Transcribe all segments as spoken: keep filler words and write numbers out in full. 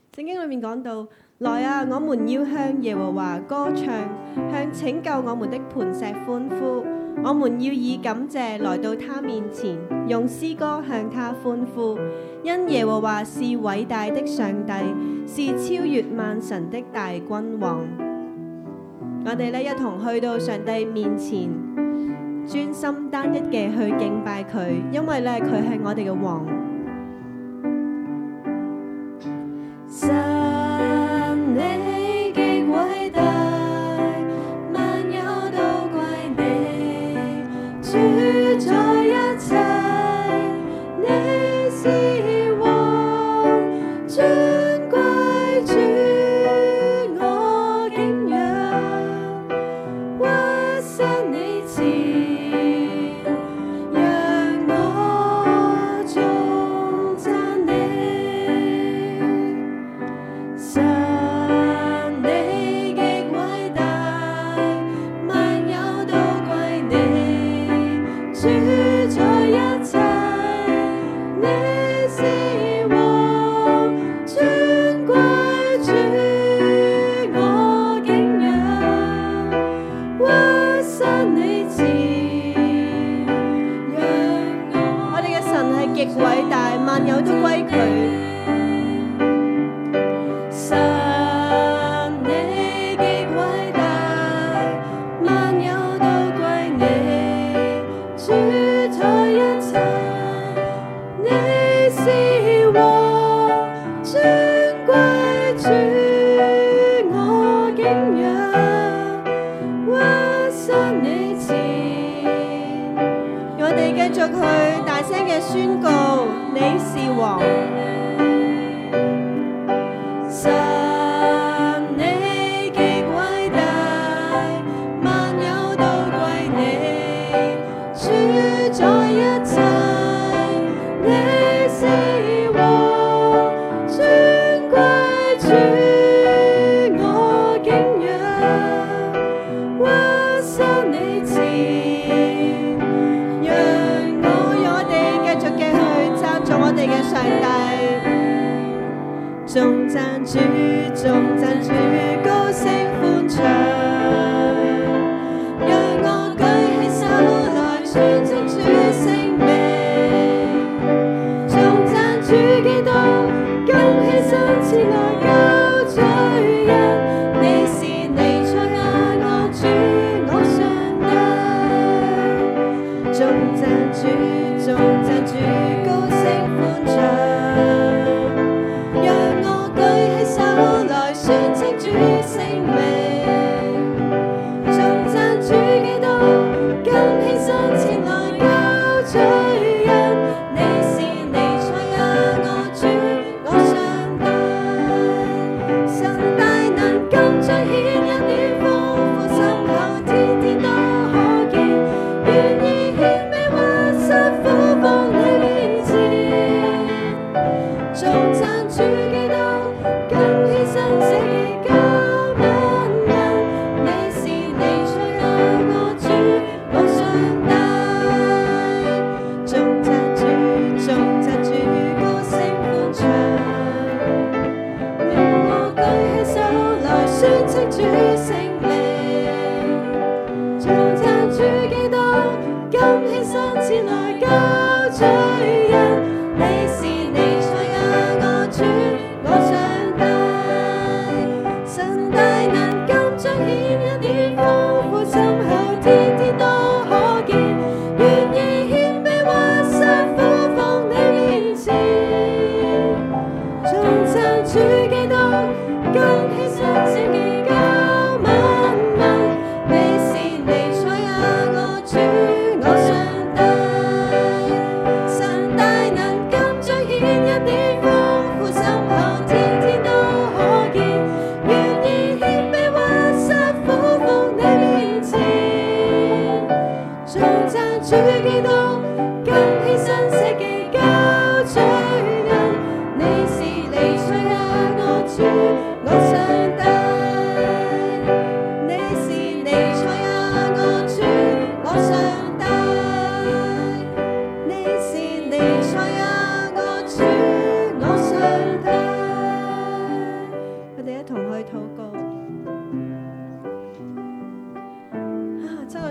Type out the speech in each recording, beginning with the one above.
聖經裏面講到，來啊，我們要向耶和華歌唱，向拯救我們的磐石歡呼。我們要以感謝來到他面前，用詩歌向他歡呼。因耶和華是偉大的上帝，是超越萬神的大君王。我哋呢一同去到上帝面前，專心單一嘅去敬拜佢，因為呢佢係我哋嘅王。神你極偉大，萬有都歸你，主宰一切，你是王，尊貴主，我敬仰，屈身你前，讓我頌讚你。神你極偉大，萬有都歸你，主宰一切，你是王，尊貴主，我敬仰，屈身你前，讓我。我哋嘅神係極偉大，萬有都歸佢。神你極偉大，萬有都歸你，主宰一切，你是王，尊貴主，我敬仰，屈身你前。我哋繼續去大聲嘅宣告，你是王。神你極偉大，萬有都歸你，主宰一切，你是王，尊貴主，我敬仰，屈身你前，讓我讓我哋繼續嘅去讚頌我哋嘅上帝。頌讚主，頌讚主，高聲歡唱，讓我舉起手來宣稱主聖名。頌讚主基督，更犧牲前來救罪人，你是彌賽亞，我主我上帝。頌讚主，頌讚主，高聲歡唱。讓我舉起手來宣稱主聖名。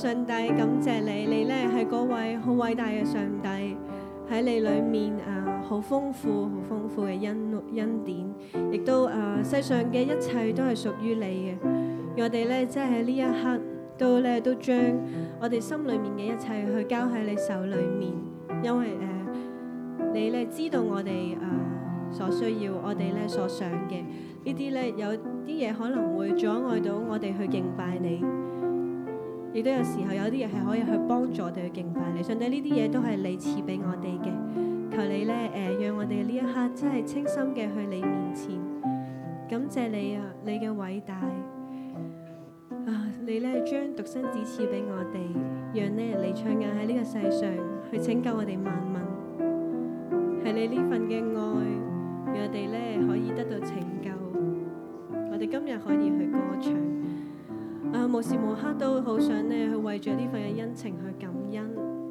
上帝，感謝你，你咧係嗰位好偉大嘅上帝，喺你裏面啊，好豐富、好豐富嘅恩恩典，亦都啊世上嘅一切都係屬於你嘅。我哋咧即係喺呢一刻都咧都將我哋心裏面嘅一切去交喺你手裏面，因為誒、呃、你咧知道我哋啊、呃、所需要，我哋咧所想嘅呢啲咧有啲嘢可能會阻礙到我哋去敬拜你。亦都有時候有啲嘢係可以去幫助我哋去敬拜你，上帝呢啲嘢都係你賜俾我哋嘅，求你咧誒、呃，讓我哋呢一刻真係清心嘅去你面前，感謝你啊，你嘅偉大啊，你咧將獨生子賜俾我哋，讓咧你唱眼喺呢個世上去拯救我哋萬民，係你呢份嘅愛，讓我哋咧可以得到拯救，我哋今日可以去歌唱。啊！無時無刻都好想咧去為咗呢份嘅恩情去感恩。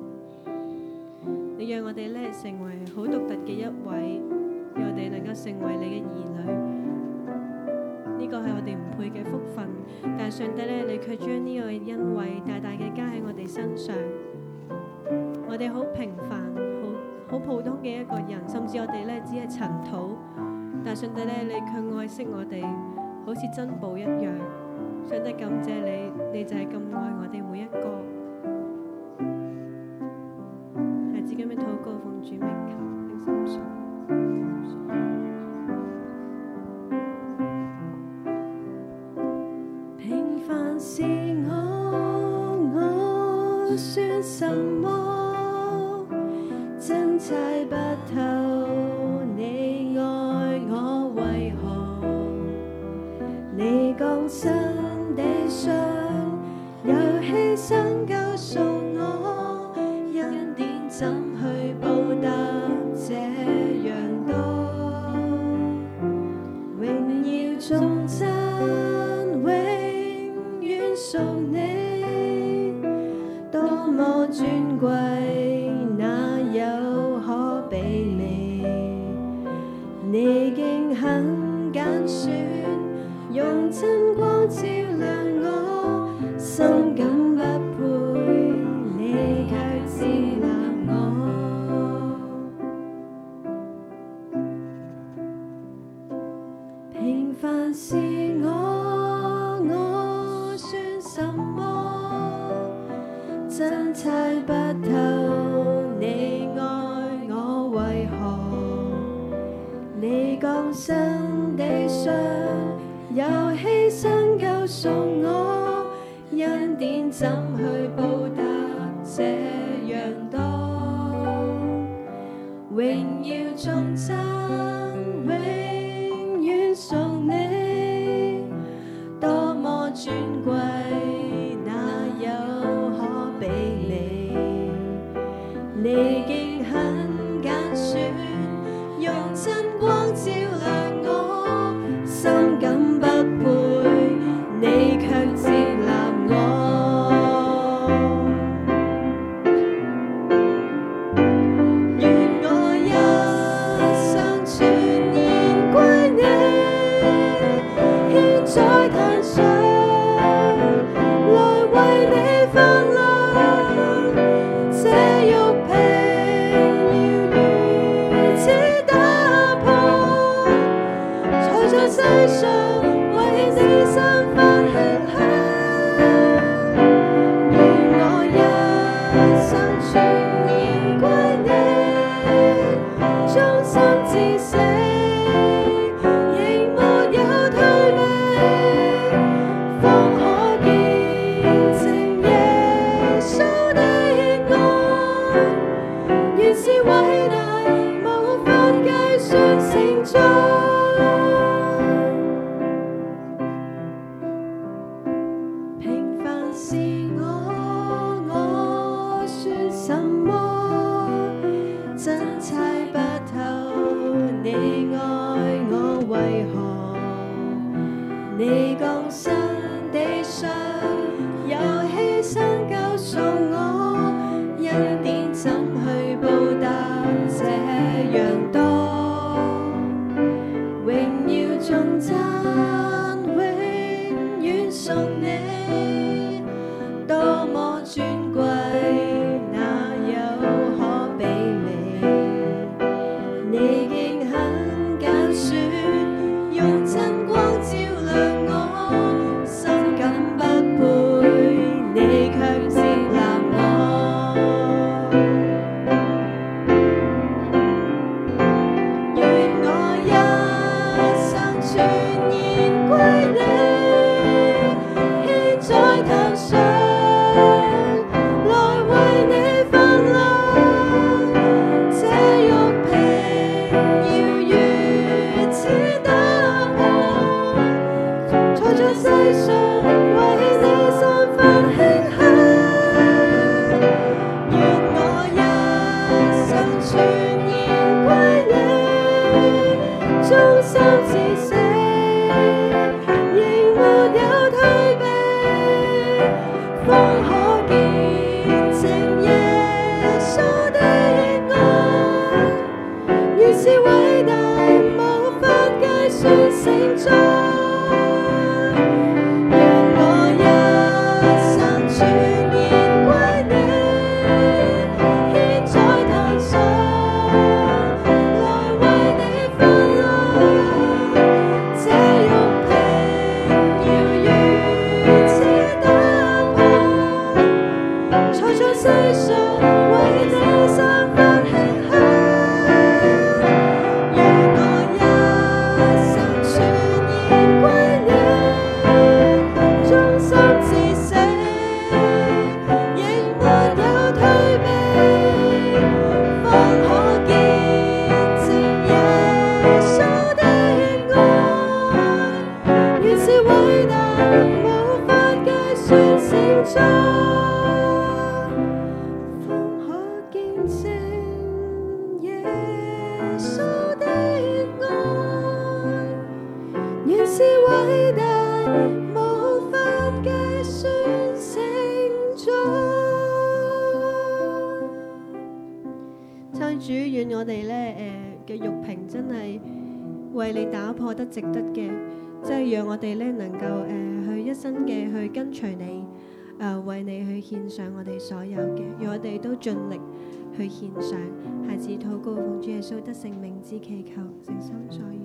你讓我哋咧成為好獨特嘅一位，讓我哋能夠成為你嘅兒女。呢個係我哋唔配嘅福分，但係上帝咧，你卻將呢個恩惠大大嘅加喺我哋身上。我哋好平凡、好好普通嘅一個人，甚至我哋咧只係塵土，但係上帝咧，你卻愛惜我哋，好似珍寶一樣。上帝感謝你，你就係咁愛我哋每一個。孩子咁樣禱告，奉主名求，領心信。平凡是我，我算什麼？真猜不透你愛我為何？你降生地上有犧牲救贖我，恩典怎去報答這樣多？榮耀頌讚永遠屬你，多麼尊貴，哪有可比你？你竟肯揀選，用真光照亮我，心感不配，你卻接納我。平凡是我，我算什麼？真猜不透你愛我為何？你降生地上有犧牲救贖我，恩典怎去報答這樣多？榮耀頌讚永遠屬你，多麼尊貴，哪有可比你？你竟肯揀選，用真光照亮我，心感不配，你卻接納我。願我一生全然歸你，獻在壇上，來為你發亮。這玉瓶要如此打破，才在世上為你散發馨香。願我一生全然歸你，忠心至死，仍沒有退避，方可見證耶穌的愛，原是偉大，無法計算成載。平凡是我，我算什麼？真猜不透你愛我為何？你降生地上有犧牲救贖我，恩典怎去報答這樣多？榮耀頌讚永遠屬你，多麼主，願我哋咧誒嘅玉瓶真係為你打破得值得嘅，即係讓我哋咧能夠誒、呃、去一生嘅去跟隨你，誒、呃、為你去獻上我哋所有嘅，讓我哋都盡力去獻上。孩子禱告奉主耶穌得聖名之祈求，誠心所願。